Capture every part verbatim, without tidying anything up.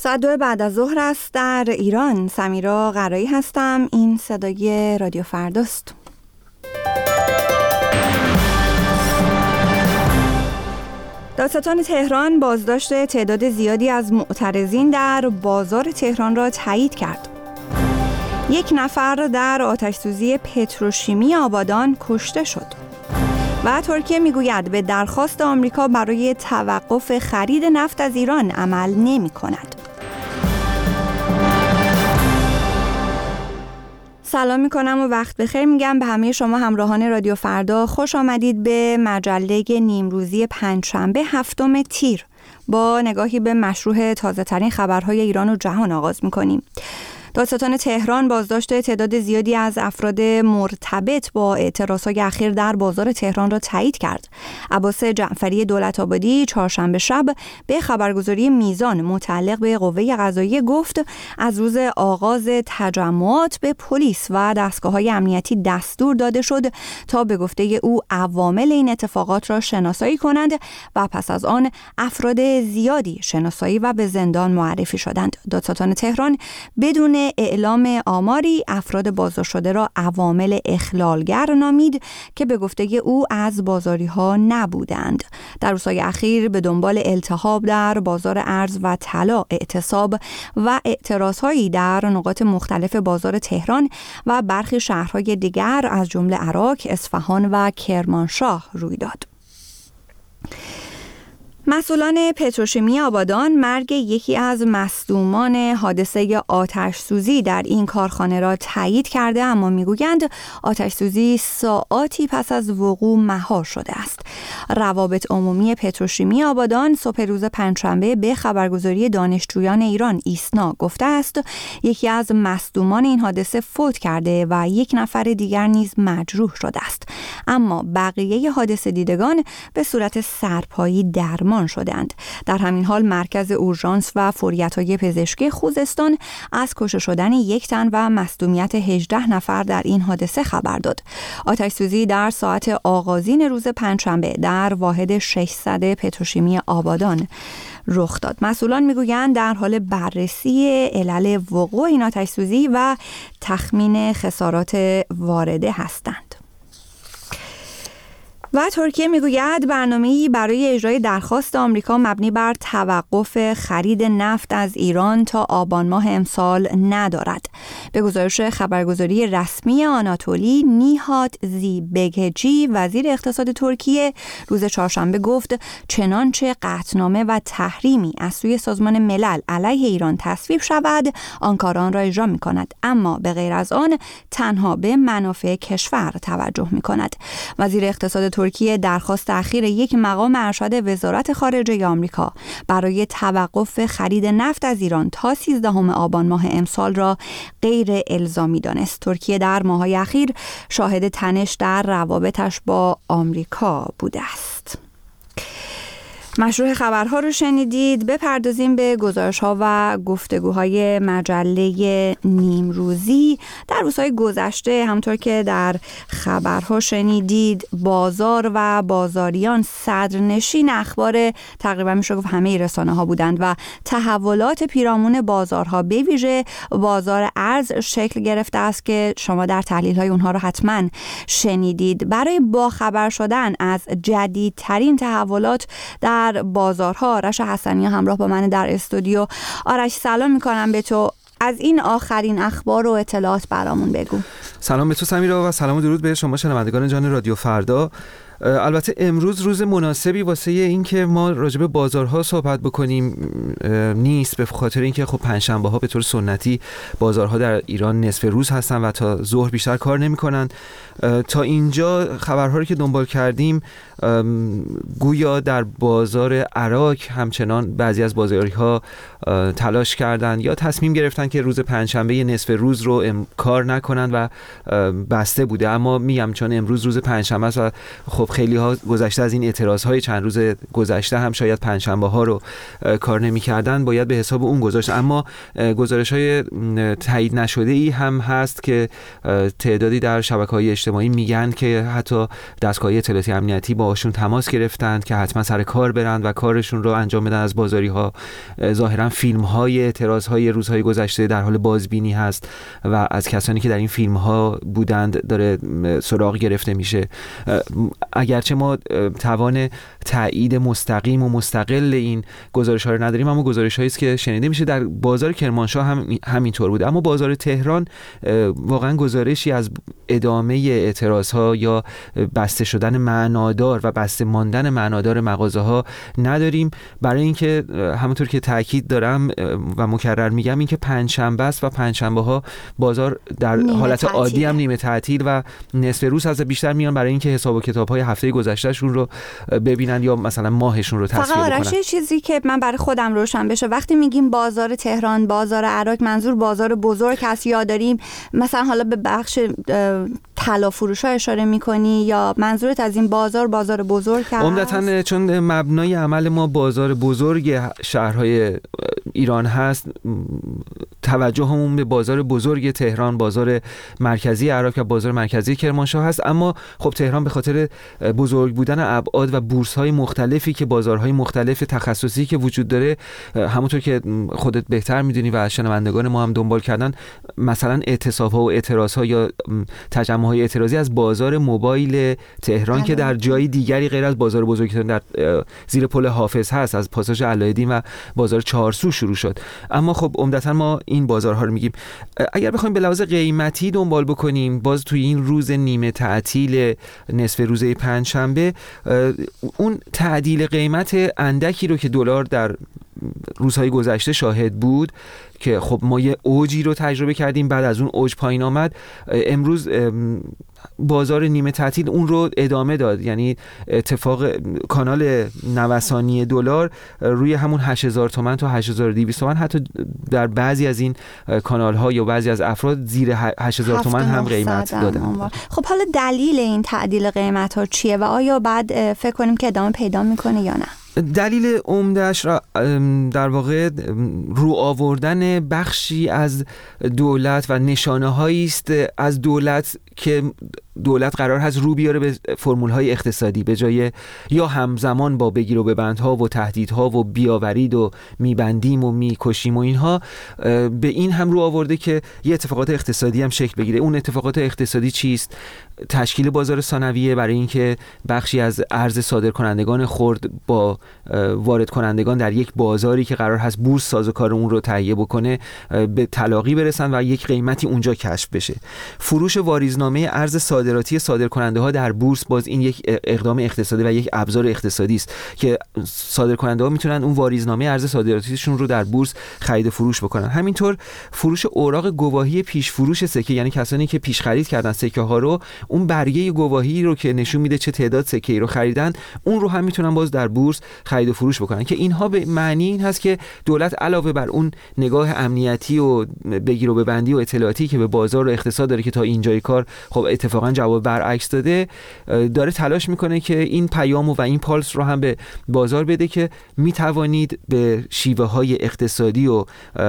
ساعت دو بعد از ظهر است در ایران. سمیرا قرایی هستم. این صدای رادیو فرداست. دادستان تهران بازداشت تعداد زیادی از معترضین در بازار تهران را تایید کرد. یک نفر در آتش‌سوزی پتروشیمی آبادان کشته شد. و ترکیه میگوید به درخواست آمریکا برای توقف خرید نفت از ایران عمل نمی کند. سلام میکنم و وقت بخیر میگم به همه شما همراهان رادیو فردا. خوش آمدید به مجله نیمروزی پنجشنبه هفتم تیر. با نگاهی به مشروع تازه ترین خبرهای ایران و جهان آغاز میکنیم. دادستان تهران بازداشت تعداد زیادی از افراد مرتبط با اعتراضهای اخیر در بازار تهران را تایید کرد. عباس جعفری دولت‌آبادی چهارشنبه شب به خبرگزاری میزان متعلق به قوه قضاییه گفت از روز آغاز تجمعات به پلیس و دستگاه‌های امنیتی دستور داده شد تا به گفته او عوامل این اتفاقات را شناسایی کنند و پس از آن افراد زیادی شناسایی و به زندان معرفی شدند. دادستان تهران بدون اعلام آماری افراد بازداشت شده را عوامل اخلالگر نامید که به گفته او از بازاری ها نبودند. در روزهای اخیر به دنبال التهاب در بازار ارز و طلا، اعتصاب و اعتراض هایی در نقاط مختلف بازار تهران و برخی شهرهای دیگر از جمله عراق، اصفهان و کرمانشاه روی داد. مسئولان پتروشیمی آبادان مرگ یکی از مصدومان حادثه آتش سوزی در این کارخانه را تایید کرده، اما میگویند آتش سوزی ساعاتی پس از وقوع مهار شده است. روابط عمومی پتروشیمی آبادان صبح روز پنجشنبه به خبرگزاری دانشجویان ایران ایسنا گفته است یکی از مصدومان این حادثه فوت کرده و یک نفر دیگر نیز مجروح شده است، اما بقیه حادثه دیدگان به صورت سرپایی درمان شدند. در همین حال مرکز اورژانس و فوریت‌های پزشکی خوزستان از کشته شدن یک تن و مصدومیت هجده نفر در این حادثه خبر داد. آتش سوزی در ساعت آغازین روز پنجشنبه در واحد ششصد پتروشیمی آبادان رخ داد. مسئولان میگویند در حال بررسی علل وقوع این آتش سوزی و تخمین خسارات وارده هستند. و ترکیه میگوید برنامه‌ای برای اجرای درخواست آمریکا مبنی بر توقف خرید نفت از ایران تا آبان ماه امسال ندارد. به گزارش خبرگزاری رسمی آناتولی، نیهات زیبگهجی وزیر اقتصاد ترکیه روز چهارشنبه گفت چنانچه قطعنامه و تحریمی از سوی سازمان ملل علیه ایران تصویب شود آنکارا آن را اجرا می‌کند، اما به غیر از آن تنها به منافع کشور توجه می‌کند. وزیر اقتصاد ترکیه ترکیه درخواست اخیر یک مقام ارشد وزارت خارجه آمریکا برای توقف خرید نفت از ایران تا سیزدهم آبان ماه امسال را غیر الزامی دانست. ترکیه در ماه‌های اخیر شاهد تنش در روابطش با آمریکا بوده است. مشروع خبرها رو شنیدید. بپردازیم به گزارش‌ها و گفتگوهای مجله نیمروزی. در روزهای گذشته همطور که در خبرها شنیدید بازار و بازاریان صدرنشین اخبار تقریبا میشه گفت همه رسانه‌ها بودند و تحولات پیرامون بازارها به ویژه بازار ارز شکل گرفته است که شما در تحلیل‌های اونها رو حتما شنیدید. برای باخبر شدن از جدیدترین تحولات در در بازارها آرش حسنی همراه با من در استودیو. آرش سلام میکنم به تو. از این آخرین اخبار و اطلاعات برامون بگو. سلام به تو سمیرا و سلام و درود به شما شنوندگان جان رادیو فردا. البته امروز روز مناسبی واسه این که ما راجع به بازارها صحبت بکنیم نیست، به خاطر اینکه خب پنجشنبه ها به طور سنتی بازارها در ایران نصف روز هستن و تا ظهر بیشتر کار نمی‌کنن. تا اینجا خبرها رو که دنبال کردیم گویا در بازار عراق همچنان بعضی از بازاری‌ها تلاش کردند یا تصمیم گرفتن که روز پنجشنبه نصف روز رو ام... کار نکنن و بسته بوده، اما میگم چون امروز روز پنجشنبه است و خب خب خیلی ها گذشته از این اعتراض های چند روز گذشته هم شاید پنجشنبه ها رو کار نمی‌کردن، باید به حساب اون گذاشت. اما گزارش های تایید نشده ای هم هست که تعدادی در شبکه‌های اجتماعی میگن که حتی دستگاه اطلاعاتی امنیتی باشون تماس گرفتند که حتما سر کار برند و کارشون رو انجام بدن از بازاری‌ها. ظاهرا فیلم‌های اعتراض‌های روزهای گذشته در حال بازبینی هست و از کسانی که در این فیلم‌ها بودند داره سراغ گرفته میشه. اگرچه ما توان تایید مستقیم و مستقل این گزارش‌ها رو نداریم، اما گزارش‌هایی است که شنیده میشه. در بازار کرمانشاه هم همینطور بود. اما بازار تهران واقعا گزارشی از ادامه اعتراض‌ها یا بسته شدن معنادار و بسته ماندن معنادار مغازه‌ها نداریم، برای اینکه همونطور که تاکید دارم و مکرر میگم این که پنجشنبه است و پنجشنبه‌ها بازار در حالت تعطیل. عادی هم نیمه تعطیل و نصف روز از بیشتر میان برای اینکه حساب و کتاب‌های هفته گذشتهشون رو ببینن یا مثلا ماهشون رو تصفیه بکنن. فقط چیزی که من برای خودم روشن بشه، وقتی میگیم بازار تهران، بازار عراق، منظور بازار بزرگ هست یا داریم مثلا حالا به بخش طلا فروش‌ها اشاره می‌کنی یا منظورت از این بازار بازار بزرگ هست؟ عمدتاً چون مبنای عمل ما بازار بزرگ شهرهای ایران هست، توجهمون به بازار بزرگ تهران، بازار مرکزی عراق و بازار مرکزی کرمانشاه هست. اما خب تهران به خاطر بزرگ بودن ابعاد و بورس‌های مختلفی که بازارهای مختلف تخصصی که وجود داره، همونطور که خودت بهتر میدونی و شنوندگان ما هم دنبال کردن، مثلا اعتصاب‌ها و اعتراض‌ها یا تجمع‌های اعتراضی از بازار موبایل تهران که در جای دیگری غیر از بازار بزرگ تهران در زیر پل حافظ هست، از پاساژ علایالدین و بازار چهارسو شروع شد. اما خب عمدتاً ما این بازارها رو میگیم. اگر بخوایم به لحاظ قیمتی دنبال بکنیم، باز توی این روز نیمه تعطیل نصف روزه پنجشنبه، اون تعدیل قیمت اندکی رو که دلار در روزهای گذشته شاهد بود که خب ما یه اوجی رو تجربه کردیم، بعد از اون اوج پایین آمد، امروز بازار نیمه تعطیل اون رو ادامه داد. یعنی اتفاق کانال نوسانی دلار روی همون هشت هزار تومان تا هشت هزار و دویست تومان، حتی در بعضی از این کانال ها یا بعضی از افراد زیر هشت هزار تومان هم قیمت دادن. خب حالا دلیل این تعدیل قیمت ها چیه و آیا بعد فکر کنیم که ادامه پیدا میکنه یا نه؟ دلیل عمده‌اش را در واقع رو آوردن بخشی از دولت و نشانه‌هایی است از دولت که دولت قرار هست رو بیاره به فرمول‌های اقتصادی، به جای یا همزمان با بگیر و ببندها و تهدیدها و بیاورید و میبندیم و میکشیم و اینها، به این هم رو آورده که یه اتفاقات اقتصادی هم شکل بگیره. اون اتفاقات اقتصادی چیست؟ تشکیل بازار ثانویه برای اینکه بخشی از ارز صادرکنندگان خرد با وارد کنندگان در یک بازاری که قرار هست بورس سازوکار اون رو تهیه بکنه به تلاقی برسن و یک قیمتی اونجا کشف بشه. فروش واریزنامه ارز صادراتی صادرکننده ها در بورس، باز این یک اقدام اقتصادی و یک ابزار اقتصادی است که صادرکننده ها میتونن اون واریزنامه ارز صادراتیشون رو در بورس خرید و فروش بکنن. همینطور فروش اوراق گواهی پیش فروش سکه، یعنی کسانی که پیش خرید کردن سکه ها رو، اون برگه گواهی رو که نشون میده چه تعداد سکه ای رو خریدن، اون رو هم میتونن باز در بورس خرید و فروش بکنن. که اینها به معنی این هست که دولت علاوه بر اون نگاه امنیتی و بگیر و ببندی و اطلاعاتی که به بازار و اقتصاد داره که تا اینجای کار خب اتفاقا جواب برعکس داده، داره تلاش میکنه که این پیام و این پالس رو هم به بازار بده که میتوانید به شیوه های اقتصادی و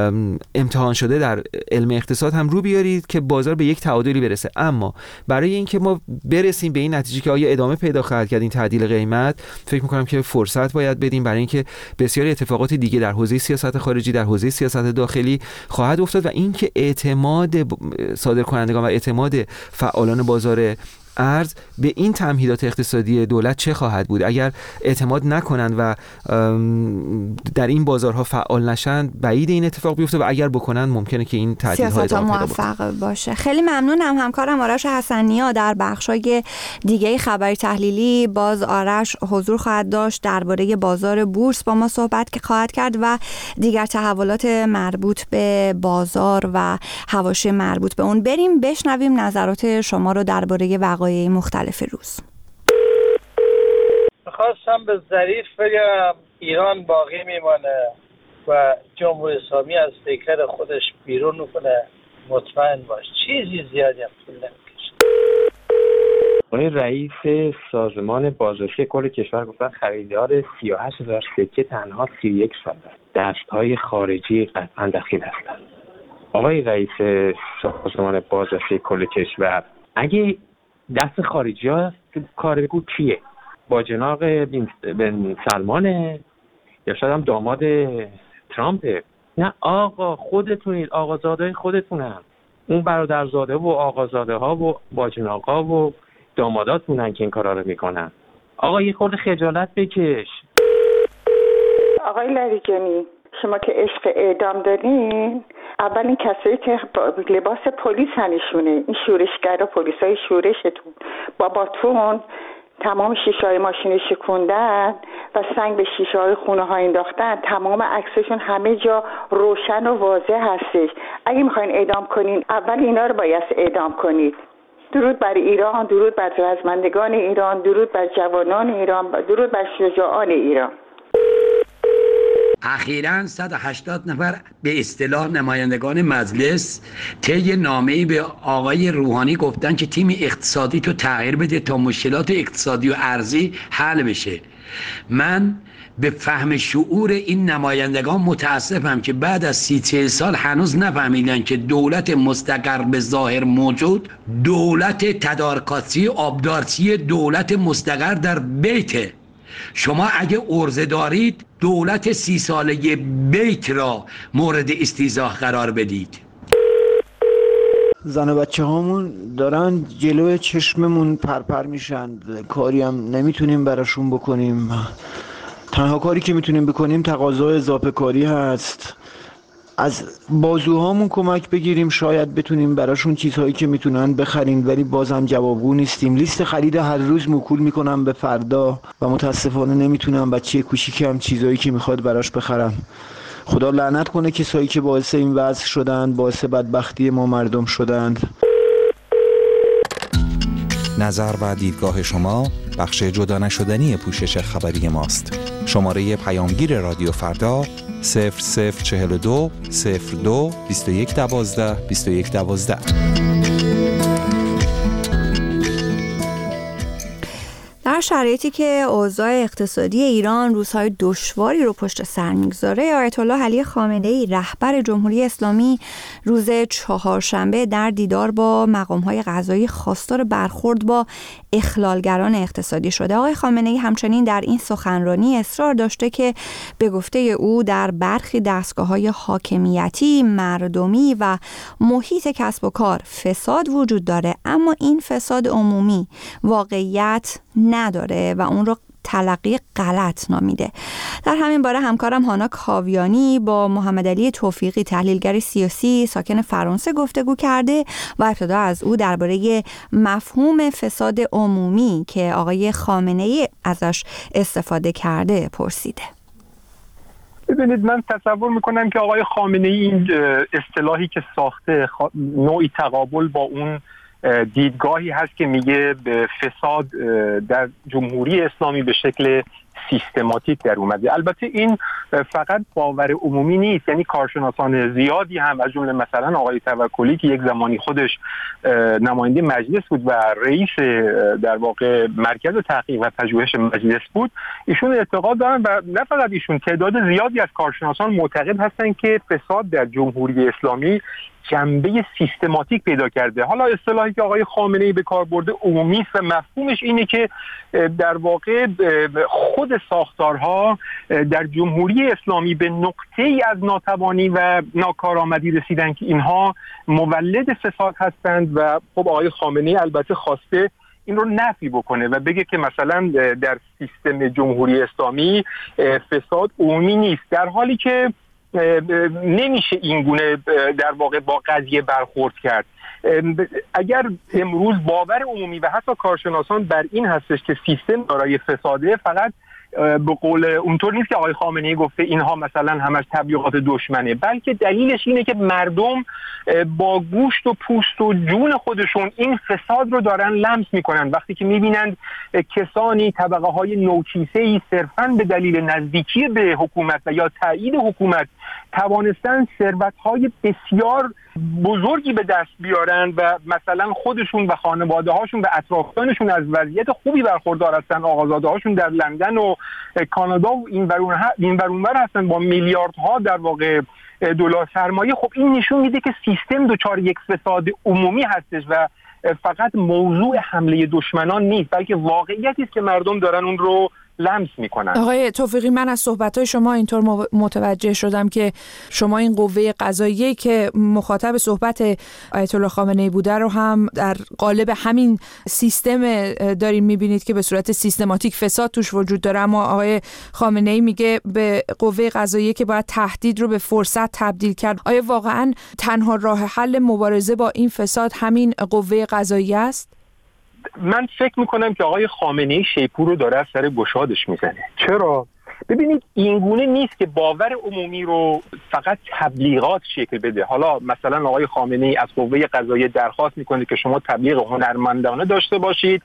امتحان شده در علم اقتصاد هم رو بیارید که بازار به یک تعادلی برسه. اما برای اینکه ما برسیم به این نتیجه که آیا ادامه پیدا خواهد کرد این تعدیل قیمت، فکر میکنم که فرصت باید بدیم برای اینکه بسیاری اتفاقات دیگه در حوزه سیاست خارجی، در حوزه سیاست داخلی خواهد افتاد و اینکه اعتماد صادرکنندگان و اعتماد فعالان بازار ارز به این تمهیدات اقتصادی دولت چه خواهد بود. اگر اعتماد نکنند و در این بازارها فعال نشن، بعید این اتفاق بیفته و اگر بکنن ممکنه که این تعدیل‌ها ادامه موفق باشه. خیلی ممنونم. همکارم آرش حسنی‌ها در بخشای دیگه خبری تحلیلی باز آرش حضور خواهد داشت، درباره بازار بورس با ما صحبت که خواهد کرد و دیگر تحولات مربوط به بازار و حواشی مربوط به اون. بریم بشنویم نظرات شما رو درباره وقایع مختلف روز. خواستم به ظریف بگم ایران باقی میمانه و جمهوری اسلامی از پیکر خودش بیرون میکنه، مطمئن باش چیزی زیادی هم طول نمیکشه. آقای رئیس سازمان بازرسی کل کشور گفتن خریدار سی و هشت هزار سکه تنها سی و یک سال است. دستهای خارجی قطعا دخیل هستند. آقای رئیس سازمان بازرسی کل کشور، اگه دست خارجی ها کار بگو کیه؟ با جناق بن سلمانه یا شاید هم داماد ترامپه؟ نه آقا، خودتونید، آقازاده خودتونن. اون برادرزاده و آقازاده ها و باجناقا و داماداتونن که این کارا رو میکنن. آقا یه خورده خجالت بکش. آقای لاریجانی، شما که عشق اعدام دارین، اول این کسایی که لباس پلیس هنشونه، این شورشگرا، پلیسای شورشتون باباتون تمام شیشه های ماشین شکوندن و سنگ به شیشه های خونه ها انداختن. تمام عکسشون همه جا روشن و واضح هستش. اگه میخواین اعدام کنین، اول اینا رو باید اعدام کنید. درود بر ایران، درود بر رزمندگان ایران، درود بر جوانان ایران، درود بر شجاعان ایران. اخیراً صد و هشتاد نفر به اصطلاح نمایندگان مجلس طی نامه‌ای به آقای روحانی گفتن که تیم اقتصادی تو تغییر بده تا مشکلات اقتصادی و ارزی حل بشه. من به فهم شعور این نمایندگان متاسفم که بعد از سی چهل سال هنوز نفهمیدن که دولت مستقر به ظاهر موجود دولت تدارکاتی آبدارچی دولت مستقر در بیته. شما اگه عرضه دارید دولت سی ساله بیت را مورد استیضاح قرار بدید. زن و بچه هامون دارن جلوی چشممون پرپر میشن، کاری هم نمیتونیم براشون بکنیم. تنها کاری که میتونیم بکنیم تقاضای اضافه کاری هست. از بازوهامون کمک بگیریم، شاید بتونیم براشون چیزهایی که میتونن بخریم، ولی بازم جوابگو نیستیم. لیست خرید هر روز موکول میکنم به فردا و متاسفانه نمیتونم بچه کوچیکم چیزهایی که میخواد براش بخرم. خدا لعنت کنه کسایی که باعث این وضع شدن، باعث بدبختی ما مردم شدند. نظر و دیدگاه شما بخش جدا نشدنی پوشش خبری ماست. شماره پیامگیر رادیو فردا صفر صفر چهل و دو صفر دو بیست و یک دوازده بیست و یک دوازده. در شرایطی که اوضاع اقتصادی ایران روزهای دشواری رو پشت سر میگذاره، آیت الله علی خامنه‌ای رهبر جمهوری اسلامی روز چهارشنبه در دیدار با مقام‌های قضایی خواستار برخورد با اخلالگران اقتصادی شده. آقای خامنه‌ای همچنین در این سخنرانی اصرار داشته که به گفته او در برخی دستگاه‌های حاکمیتی، مردمی و محیط کسب و کار فساد وجود داره، اما این فساد عمومی واقعیت نداره و اون رو تلقی غلط نامیده. در همین باره همکارم هانا کاویانی با محمد علی توفیقی تحلیلگر سیاسی ساکن فرانسه گفتگو کرده و ابتدا از او درباره مفهوم فساد عمومی که آقای خامنه‌ای ازش استفاده کرده پرسیده. ببینید، من تصور میکنم که آقای خامنه‌ای این اصطلاحی که ساخته نوعی تقابل با اون دیدگاهی هست که میگه فساد در جمهوری اسلامی به شکل سیستماتیک در اومده. البته این فقط باور عمومی نیست، یعنی کارشناسان زیادی هم از جمله مثلا آقای توکلی که یک زمانی خودش نماینده مجلس بود و رئیس در واقع مرکز تحقیق و پژوهش مجلس بود، ایشون اعتقاد دارن و نه فقط ایشون، تعداد زیادی از کارشناسان معتقد هستن که فساد در جمهوری اسلامی جنبه سیستماتیک پیدا کرده. حالا اصطلاحی که آقای خامنه‌ای به کار برده عمومی است و مفهومش اینه که در واقع خود ساختارها در جمهوری اسلامی به نقطه‌ای از ناتوانی و ناکارآمدی رسیدن که اینها مولد فساد هستند و خب آقای خامنه‌ای البته خواسته این رو نفی بکنه و بگه که مثلا در سیستم جمهوری اسلامی فساد عمومی نیست، در حالی که نمیشه این گونه در واقع با قضیه برخورد کرد. اگر امروز باور عمومی و حتی کارشناسان بر این هستش که سیستم دارای فساده، فقط به قول اونطور نیست که آقای خامنه‌ای گفته اینها مثلا همش تبلیغات دشمنه، بلکه دلیلش اینه که مردم با گوشت و پوست و جون خودشون این فساد رو دارن لمس میکنن وقتی که میبینند کسانی طبقه های نوکیسه‌ای صرفاً به دلیل نزدیکی به حکومت و یا تایید حکومت توانستن ثروت‌های بسیار بزرگی به دست بیارن و مثلا خودشون و خانواده هاشون و اطرافیانشون از وضعیت خوبی برخوردار هستن. آقازاده هاشون در لندن و کانادا و این ور اون ور هستن با میلیاردها در واقع دلار سرمایه. خب این نشون میده که سیستم دچار یک فساد عمومی هستش و فقط موضوع حمله دشمنان نیست، بلکه واقعیتی است که مردم دارن اون رو لمس میکنن. آقای توفیقی، من از صحبت‌های شما اینطور متوجه شدم که شما این قوه قضاییه که مخاطب صحبت آیت الله خامنه‌ای بوده رو هم در قالب همین سیستم دارین میبینید که به صورت سیستماتیک فساد توش وجود داره، اما آقای خامنه‌ای میگه به قوه قضاییه که باید تهدید رو به فرصت تبدیل کرد. آیا واقعاً تنها راه حل مبارزه با این فساد همین قوه قضاییه است؟ من فکر میکنم که آقای خامنه‌ای شیپور رو داره از سر گشادش میزنه. چرا؟ ببینید اینگونه نیست که باور عمومی رو فقط تبلیغات شکل بده. حالا مثلا آقای خامنه‌ای از قوه قضاییه درخواست میکنه که شما تبلیغ هنرمندانه داشته باشید،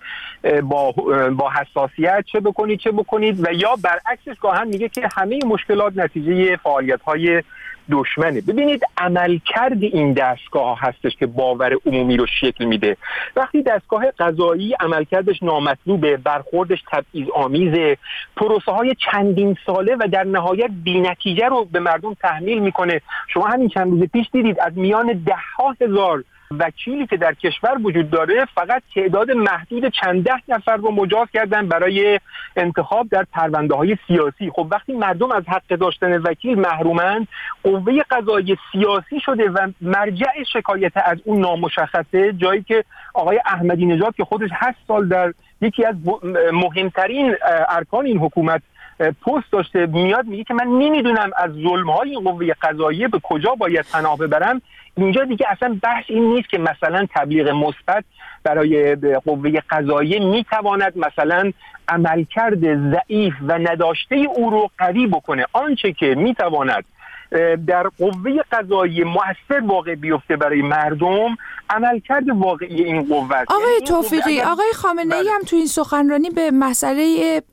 با با حساسیت چه بکنید چه بکنید، و یا برعکسش گاهن میگه که همه مشکلات نتیجه فعالیت‌های دشمنه. ببینید عملکرد این دستگاه هستش که باور عمومی رو شکل میده. وقتی دستگاه قضایی عملکردش نامطلوبه، برخوردش تبعیض‌آمیزه، پروسه های چندین ساله و در نهایت بی‌نتیجه رو به مردم تحمیل میکنه. شما همین چند روز پیش دیدید از میان ده ها هزار وکیلی که در کشور وجود داره فقط تعداد محدود چند ده نفر رو مجاز کردن برای انتخاب در پرونده‌های سیاسی. خب وقتی مردم از حق داشتن وکیل محرومند، قوه قضاییه سیاسی شده و مرجع شکایت از اون نامشخصه، جایی که آقای احمدی نژاد که خودش هشت سال در یکی از مهمترین ارکان این حکومت پست داشته، میاد میگه که من نمیدونم از ظلم‌های قوه قضاییه به کجا باید پناه ببرم. اینجا دیگه اصلا بحث این نیست که مثلا تبلیغ مثبت برای قوه قضاییه میتواند مثلا عملکرد ضعیف و نداشته او رو قوی بکنه. آنچه که میتواند در قوه قضاییه مؤثر واقع بیفته برای مردم، عملکرد واقعی این قوه است. آقای یعنی توفیقی، اگر... آقای خامنه‌ای هم تو این سخنرانی به مسئله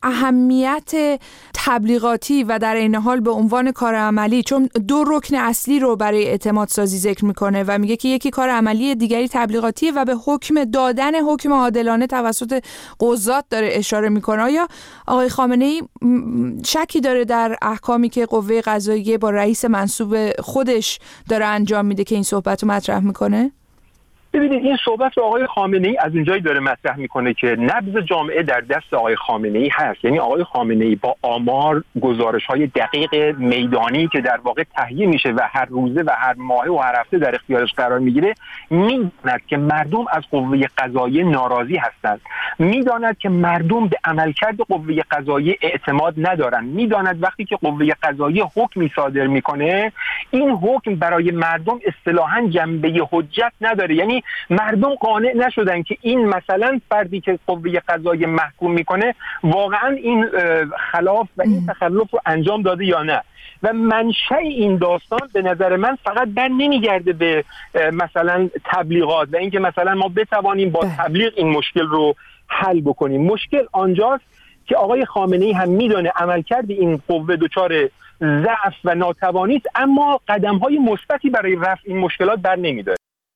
اهمیت تبلیغاتی و در این حال به عنوان کار عملی، چون دو رکن اصلی رو برای اعتماد سازی ذکر میکنه و میگه که یکی کار عملی، دیگری تبلیغاتیه و به حکم دادن حکم عادلانه توسط قضات داره اشاره میکنه. آیا آقای خامنه‌ای شکی داره در احکامی که قوه قضاییه با رئیس منصوب خودش داره انجام میده که این صحبت رو مطرح میکنه؟ ببینید این صحبت رو آقای خامنه‌ای از اونجایی داره مطرح میکنه که نبض جامعه در دست آقای خامنه‌ای هست. یعنی آقای خامنه‌ای با آمار، گزارش‌های دقیق میدانی که در واقع تهیه میشه و هر روزه و هر ماهه و هر هفته در اختیارش قرار میگیره، میداند که مردم از قوه قضاییه ناراضی هستند، میداند که مردم به عملکرد قوه قضاییه اعتماد ندارن، میداند وقتی که قوه قضاییه حکمی صادر میکنه، این حکم برای مردم اصطلاحاً جنبه حجت نداره. یعنی مردم قانع نشدن که این مثلا فردی که قوه قضاییه محکوم میکنه واقعا این خلاف و این تخلف رو انجام داده یا نه. و منشأ این داستان به نظر من فقط بر نمیگرده به مثلا تبلیغات و اینکه مثلا ما بتوانیم با تبلیغ این مشکل رو حل بکنیم. مشکل آنجاست که آقای خامنه‌ای هم میدونه عملکرد این قوه دچار ضعف و ناتوانی است، اما قدم‌های مثبتی برای رفع این مشکلات بر نمی‌داره.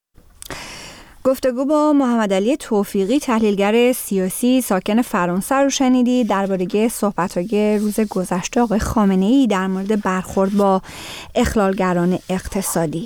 گفتگو با محمد علی توفیقی، تحلیلگر سیاسی ساکن فرانسه رو شنیدید درباره صحبت‌های روز گذشته آقای خامنه‌ای در مورد برخورد با اخلالگران اقتصادی.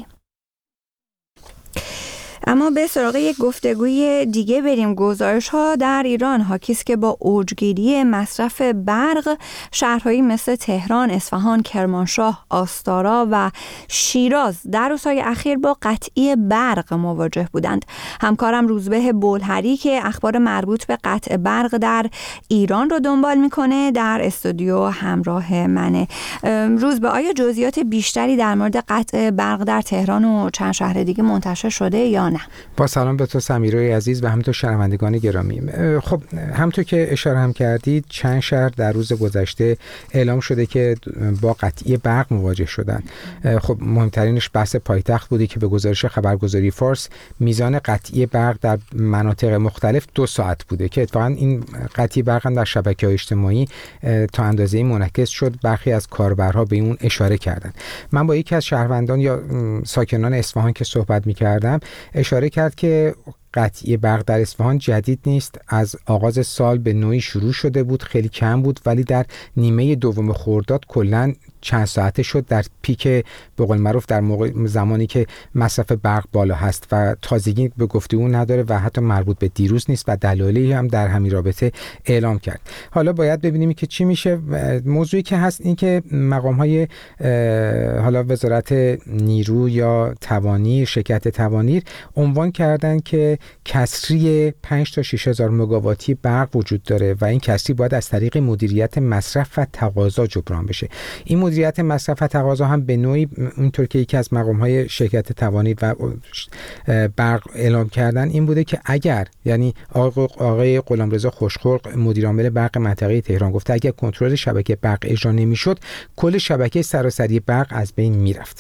اما به سراغ یک گفتگوی دیگه بریم. گزارش ها در ایران حاکی است که با اوجگیری مصرف برق شهرهایی مثل تهران، اصفهان، کرمانشاه، آستارا و شیراز در روزهای اخیر با قطعی برق مواجه بودند. همکارم روزبه بولهری که اخبار مربوط به قطع برق در ایران رو دنبال میکنه در استودیو همراه منه. روزبه، آیا جزئیات بیشتری در مورد قطع برق در تهران و چند شهر دیگه منتشر شده یا نه؟ ممنونم. با سلام به تو سمیرای عزیز و همینطور شنوندگان گرامی. خب همونطور که اشاره هم کردید چند شهر در روز گذشته اعلام شده که با قطعی برق مواجه شدن. خب مهمترینش بحث پایتخت بوده که به گزارش خبرگزاری فارس میزان قطعی برق در مناطق مختلف دو ساعت بوده که اتفاقا این قطعی برق هم در شبکه‌های اجتماعی تا اندازه‌ای منعکس شد. برخی از کاربرها به اون اشاره کردن. من با یکی از شهروندان یا ساکنان اصفهان که صحبت می‌کردم اشاره کرد که قطعی برق در اصفهان جدید نیست، از آغاز سال به نوعی شروع شده بود، خیلی کم بود ولی در نیمه دوم خرداد کلاً چند ساعته شد در پیک به قول معروف در موقع زمانی که مصرف برق بالا هست و تازگی به گفتگو نداره و حتی مربوط به دیروز نیست و دلایلی هم در همین رابطه اعلام کرد. حالا باید ببینیم که چی میشه. موضوعی که هست این که مقام‌های حالا وزارت نیرو یا توانیر، شرکت توانیر عنوان کردن که کسری پنج تا شش هزار مگاواتی برق وجود داره و این کسری باید از طریق مدیریت مصرف و تقاضا جبران بشه. این مدیریت مصرف و تقاضا هم به نوعی اونطور که یکی از مقام‌های شرکت توانیر و برق اعلام کردن این بوده که اگر یعنی آقای غلامرضا خوشخلق مدیر عامل برق منطقه تهران گفته اگر کنترل شبکه برق اجرا نمی‌شد کل شبکه سراسری برق از بین میرفت.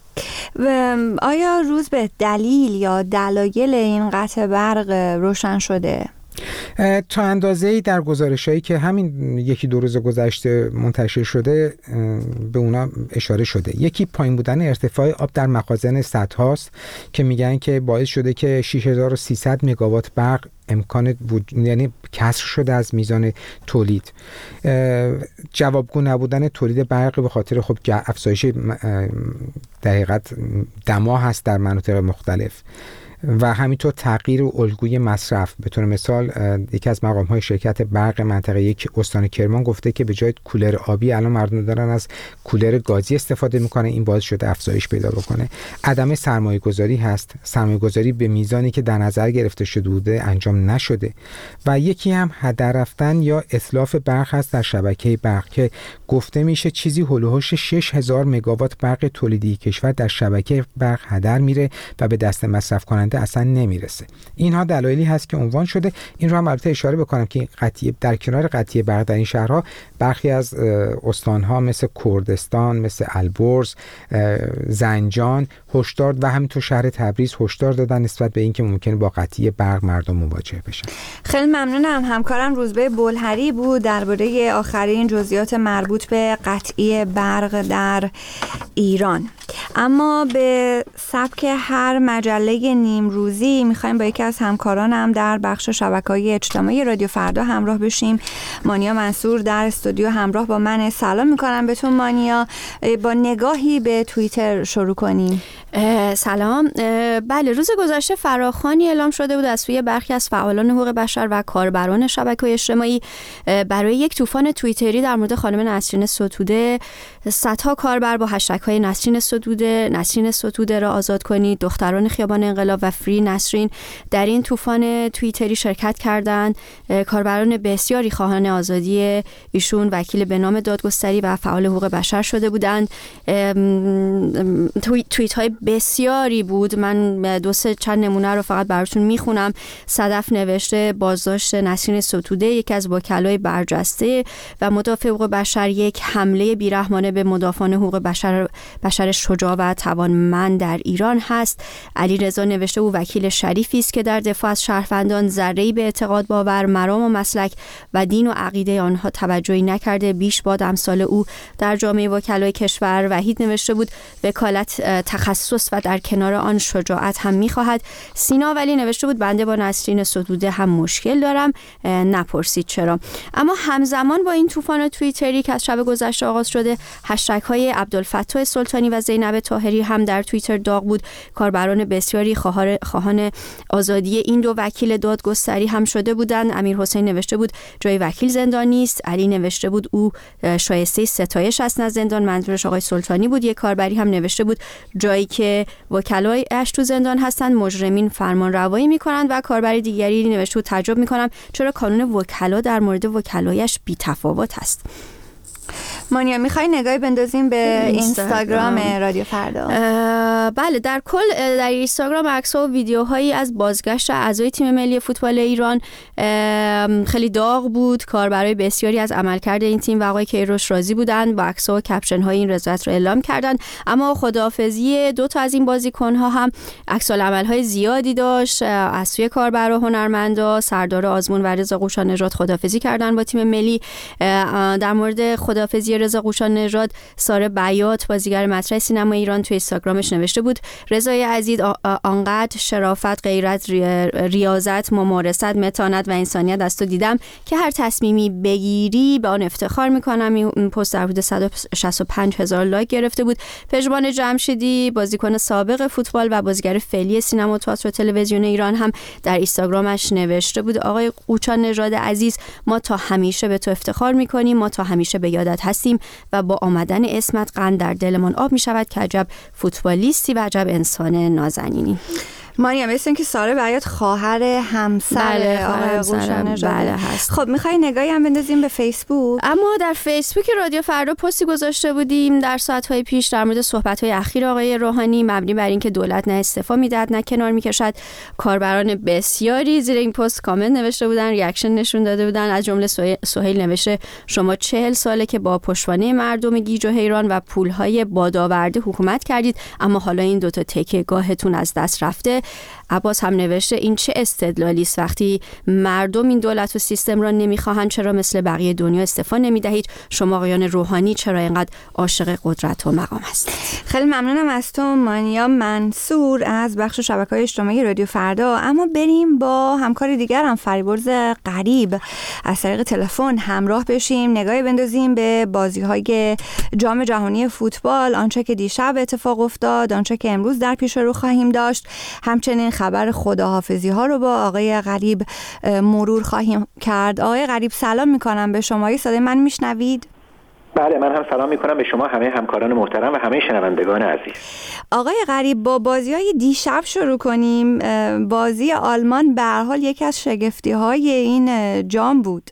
و آیا روز به دلیل یا دلایل این قطع برق روشن شده؟ تا اندازه‌ای در گزارش‌هایی که همین یکی دو روز گذشته منتشر شده به اونا اشاره شده. یکی پایین بودن ارتفاع آب در مخازن سدهاست که میگن که باعث شده که شش هزار و سیصد مگاوات برق امکان وجود یعنی کسر شده از میزان تولید. جوابگو نبودن تولید برق به خاطر خب افزایش در حقیقت دما هست در مناطق مختلف و همینطور تغییر الگوی مصرف. به طور مثال یکی از مقام‌های شرکت برق منطقه یک استان کرمان گفته که به جای کولر آبی الان مردم دارن از کولر گازی استفاده میکنن، این باعث شده افزایش پیدا بکنه. عدم سرمایه‌گذاری هست، سرمایه‌گذاری به میزانی که در نظر گرفته شده بوده انجام نشده و یکی هم هدر رفتن یا اتلاف برق هست در شبکه برق که گفته میشه چیزی هولوحش شش هزار مگاوات برق تولیدی کشور در شبکه برق هدر میره و به دست مصرف کننده اصلا نمیرسه. اینها دلایلی هست که عنوان شده. این رو هم البته اشاره بکنم که قطعی در کنار قطعی برق در این شهرها برخی از استانها مثل کردستان، مثل البرز، زنجان هشدار و همینطور شهر تبریز هشدار دادن نسبت به اینکه ممکنه با قطعی برق مردم مواجه بشن. خیلی ممنونم. همکارم روزبه بلهری بود درباره آخرین جزئیات مربوط به قطعی برق در ایران. اما به سبک هر مجله نیمروزی میخوایم با یکی از همکارانم در بخش شبکه‌های اجتماعی رادیو فردا همراه بشیم. مانیا منصور در استودیو همراه با من. سلام میکنم بهتون مانیا. با نگاهی به توییتر شروع کنیم. سلام. بله، روز گذشته فراخوانی اعلام شده بود از سوی برخی از فعالان حقوق بشر و کاربران شبکه‌های اجتماعی برای یک طوفان توییتری در مورد خانم نسرین ستوده. صدها کاربر با هشتگ‌های نسرین ستوده، نسرین ستوده را آزاد کنید، دختران خیابان انقلاب و فری نسرین در این طوفان توییتری شرکت کردند. کاربران بسیاری خواهان آزادی ایشون وکیل به نام دادگستری و فعال حقوق بشر شده بودند. توییت های بسیاری بود. من دو سه چند نمونه رو فقط براتون میخونم. صدف نوشته بازداشت نسرین ستوده یکی از وکلای برجسته و مدافع حقوق بشر یک حمله بیرحمانه به مدافعان حقوق بشر بشر شجاع و توانمند در ایران هست. علی رضا نوشته او وکیل شریفی است که در دفاع از شهروندان ذره‌ای به اعتقاد باور، مرام و مسلک و دین و عقیده آنها توجهی نکرده. بیش باد امثال او در جامعه وکلای کشور. وحید نوشته بود وکالت تخصص و در کنار آن شجاعت هم می‌خواهد. سینا ولی نوشته بود بنده با نسرین ستوده هم مشکل دارم، نپرسید چرا. اما همزمان با این طوفان توییتری که از شب گذشته آغاز شده، هشتگ‌های عبدالفتاح سلطانی و زینب طاهری هم در توییتر داغ بود. کاربران بسیاری خواهان آزادی این دو وکیل دادگستری هم شده بودند. امیر حسین نوشته بود جای وکیل زندان نیست. علی نوشته بود او شایسته ستایش است نه زندان، منظورش آقای سلطانی بود. یک کاربری هم نوشته بود جایی که وکلای اش تو زندان هستند مجرمین فرمان روایی میکنند و کاربری دیگری نوشته بود تعجب میکنم چرا کانون وکلا در مورد وکلایش بی‌تفاوت است. مانیا میخوای نگاهی بندازیم به اینستاگرام رادیو فردا؟ بله، در کل در اینستاگرام عکس‌ها و ویدیوهایی از بازگشت اعضای تیم ملی فوتبال ایران خیلی داغ بود. کاربرای بسیاری از عملکرد این تیم و آقای کیروش راضی بودند، با عکس‌ها و کپشن‌های این رضایت رو اعلام کردند. اما خداحافظی دو تا از این بازیکن‌ها هم عکس‌العمل‌های زیادی داشت. از سوی کاربرا، هنرمندا، سردار آزمون و رضا قوشان نژاد خداحافظی کردن با تیم ملی. در مورد خداحافظی رضا قوشان نژاد، ساره بیات بازیگر مطرح سینما ایران توی اینستاگرامش نوشته بود: رضای عزیز آنقدر شرافت، غیرت، ریاضت، ممارست، متانت و انسانیت از تو دیدم که هر تصمیمی بگیری به آن افتخار میکنم. این پست در حدود صد و شصت و پنج هزار لایک گرفته بود. پژمان جمشیدی بازیکن سابق فوتبال و بازیگر فعلی سینما و تئاتر و تلویزیون ایران هم در اینستاگرامش نوشته بود: آقای قوچان نژاد عزیز، ما تا همیشه به تو افتخار میکنیم، ما تا همیشه به یادت هستیم و با آمدن اسمت قند در دلمان آب میشود که عجب فوتبالیستی و عجب انسان نازنینی. ماریا، مثل این که ساره بیات خواهر همسر آقای قوچان نژاد هست. خب میخوای نگاهی هم بندازیم به فیسبوک؟ اما در فیسبوک رادیو فردا پستی گذاشته بودیم در ساعت‌های پیش در مورد صحبت‌های اخیر آقای روحانی مبنی بر اینکه دولت نه استعفا میدهد نه کنار میکشد. کاربران بسیاری زیر این پست کامنت نوشته بودن، ریاکشن نشون داده بودن. از جمله سهیل نوشته: شما چهل ساله که با پشتوانه مردم گیج و حیران و پولهای بادآورده حکومت کردید، اما حالا این دوتا تکیه‌گاهتون از دست رفته. عباس هم نوشته: این چه استدلالی است؟ وقتی مردم این دولت و سیستم را نمیخواهند، چرا مثل بقیه دنیا استعفا نمیدهید؟ شما آقایان روحانی چرا اینقدر عاشق قدرت و مقام هستید؟ خیلی ممنونم از تو مانیا منصور از بخش شبکه‌های اجتماعی رادیو فردا. اما بریم با همکار دیگرم فریبرز غریب از طریق تلفن همراه بشیم، نگاهی بندازیم به بازی‌های جام جهانی فوتبال، آنچه که دیشب اتفاق افتاد، آنچه که امروز در پیش رو خواهیم داشت. همچنین خبر خداحافظی ها رو با آقای غریب مرور خواهیم کرد. آقای غریب سلام میکنم به شما، صدای من میشنوید؟ بله، من هم سلام میکنم به شما، همه همکاران محترم و همه شنوندگان عزیز. آقای غریب، با بازی‌های دیشب شروع کنیم. بازی آلمان به هر حال یکی از شگفتی‌های این جام بود.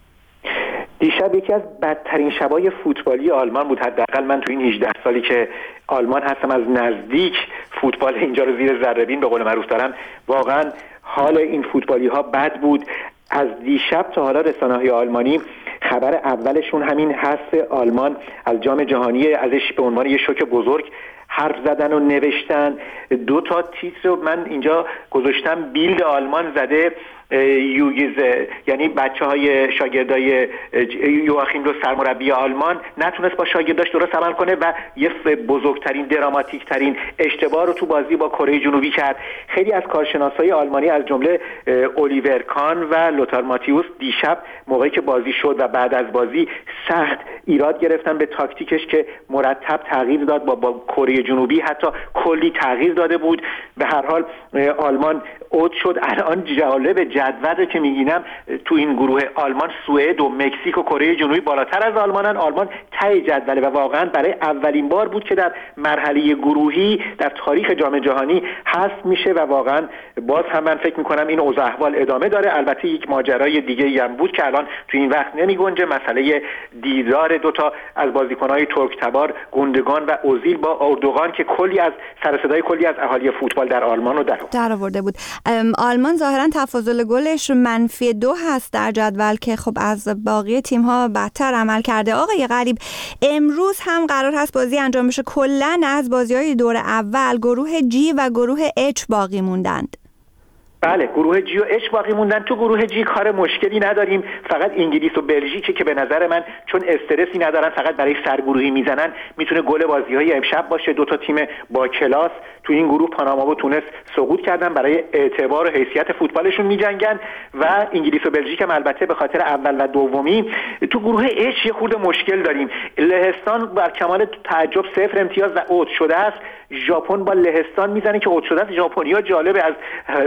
دیشب یکی از بدترین شبای فوتبالی آلمان بود. حداقل من تو این هجده سالی که آلمان هستم از نزدیک فوتبال اینجا رو زیر ذره‌بین به قول معروف دارم. واقعا حال این فوتبالی ها بد بود. از دیشب تا حالا رسانه‌های آلمانی خبر اولشون همین حذف آلمان از جام جهانی ازش به عنوان یه شوک بزرگ حرف زدن و نوشتن. دو تا تیتر رو من اینجا گذاشتم. بیلد آلمان زده یوگیز، یعنی بچه های شاگردای یواخیم لو سرمربی آلمان نتونست با شاگرداش درست عمل کنه و یه بزرگترین دراماتیک ترین اشتباه رو تو بازی با کره جنوبی کرد. خیلی از کارشناسای آلمانی از جمله الیور کان و لوتار ماتیوس دیشب موقعی که بازی شد و بعد از بازی سخت ایراد گرفتن به تاکتیکش که مرتب تغییر داد، با با کره جنوبی حتی کلی تغییر داده بود. به هر حال آلمان اوت شد. الان جالب جدول که میگینم تو این گروه آلمان، سوئد و مکزیک و کره جنوبی بالاتر از آلمانن. آلمان ته جدوله و واقعا برای اولین بار بود که در مرحله گروهی در تاریخ جام جهانی حذف میشه و واقعا باز هم من فکر میکنم این اوضاع احوال ادامه داره. البته یک ماجرای دیگه هم بود که الان تو این وقت نمیگنجه، مسئله دیدار دو تا از بازیکن‌های ترک‌تبار گوندگان و اوزیل با اردوغان که کلی از سر صدای کلی از اهالی فوتبال در آلمان رو در آورده بود. آلمان ظاهرا تفاضل گلش منفی دو هست در جدول که خب از باقی تیم‌ها بدتر عمل کرده. آقای غریب، امروز هم قرار هست بازی انجام بشه. کلاً از بازی‌های دور اول گروه جی و گروه اچ باقی موندند. بله، گروه جی و اچ باقی موندن. تو گروه جی کار مشکلی نداریم، فقط انگلیس و بلژیک که به نظر من چون استرسی ندارن فقط برای سرگروهی میزنن میتونه گل بازی‌های امشب باشه. دو تا تیم با کلاس تو این گروه، پاناما و تونس، سقوط کردن، برای اعتبار و حیثیت فوتبالشون میجنگن و انگلیس و بلژیک هم البته به خاطر اول و دومی. تو گروه اچ یه خورده مشکل داریم. لهستان بر کمال تعجب صفر امتیاز و اوت شده است. ژاپن با لهستان میزنه که اوت شده است. ژاپنی‌ها جالب از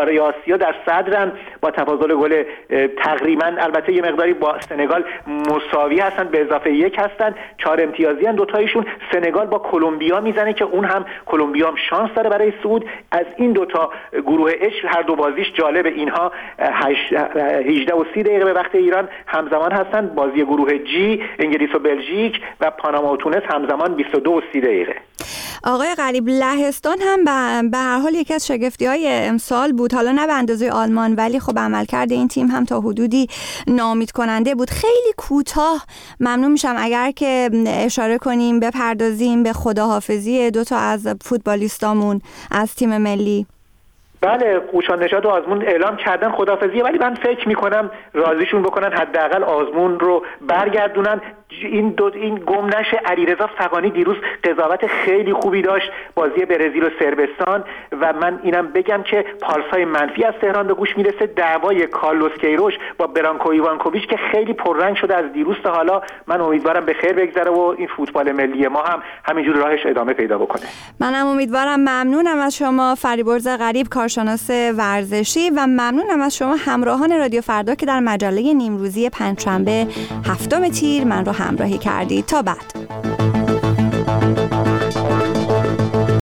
ستاره آسیا در صدرن با تفاضل گل تقریبا، البته یه مقداری با سنگال مساوی هستن، به اضافه یک هستن، چهار امتیازی ان دوتایشون. سنگال با کلمبیا میزنه که اون هم کلمبیا هم شانس داره برای صعود. از این دوتا گروه اچ هر دو بازیش جالب، اینها هجده و سی دقیقه به وقت ایران همزمان هستن. بازی گروه جی انگلیس و بلژیک و پاناما و تونس همزمان بیست و دو و سی دقیقه. آقای غریب، لهستان هم به هر حال یکی از شگفتی‌های امسال بود، حالا نه به اندازه آلمان، ولی خب عملکرد این تیم هم تا حدودی ناامید کننده بود. خیلی کوتاه ممنون میشم اگر که اشاره کنیم، بپردازیم به خداحافظی دو تا از فوتبالیستامون از تیم ملی. بله، قوچان نژاد و آزمون اعلام کردن خداحافظی، ولی من فکر میکنم راضیشون بکنن، حداقل آزمون رو برگردونن. این دو این گم نشه. علیرضا فغانی دیروز قضاوت خیلی خوبی داشت بازی برزیل و صربستان و من اینم بگم که پالسای منفی از تهران به گوش میرسه. دعوای کارلوس کیروش با برانکو ایوانکوویچ که خیلی پررنگ شده از دیروز تا حالا، من امیدوارم به خیر بگذره و این فوتبال ملی ما هم همینجور راهش ادامه پیدا بکنه. منم امیدوارم. ممنونم از شما فریبرز غریب، کارشناس ورزشی، و ممنونم از شما همراهان رادیو فردا که در مجله نیمروزی پنجشنبه هفتم تیر من رو همراهی کردید. تا بعد.